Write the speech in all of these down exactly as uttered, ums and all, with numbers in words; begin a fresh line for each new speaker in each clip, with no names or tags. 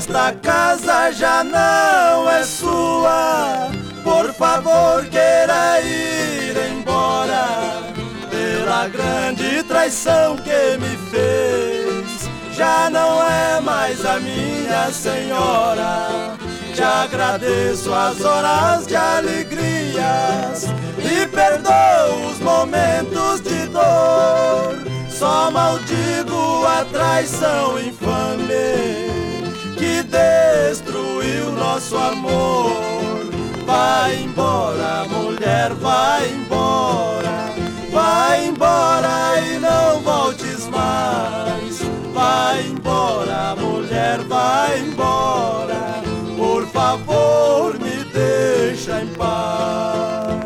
esta casa já não é sua. Por favor, queira ir embora. Pela grande traição que me fez, já não é mais a minha senhora. Te agradeço as horas de alegrias e perdoo os momentos de dor. Só maldigo a traição infame que destruiu nosso amor. Vai embora, mulher, vai embora. Vai embora e não voltes mais. Vai embora, mulher, vai embora. Por favor, me deixa em paz.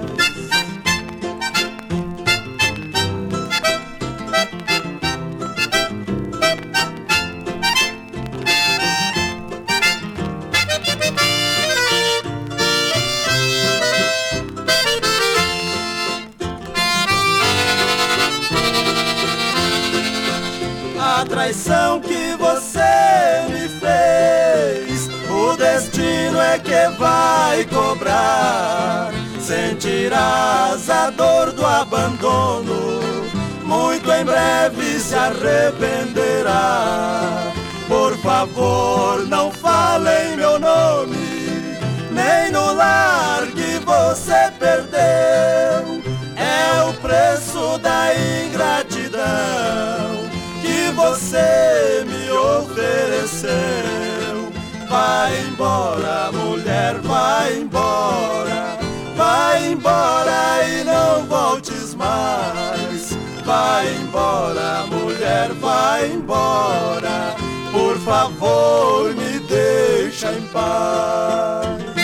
A traição que você me fez, o destino é que vai cobrar. Sentirás a dor do abandono, muito em breve se arrependerá. Por favor, não fale em meu nome, nem no lar que você perdeu. É o preço da ingratidão que você me ofereceu. Vai embora, mulher, vai embora. Vai embora e não voltes mais. Vai embora, mulher, vai embora. Por favor, me deixa em paz.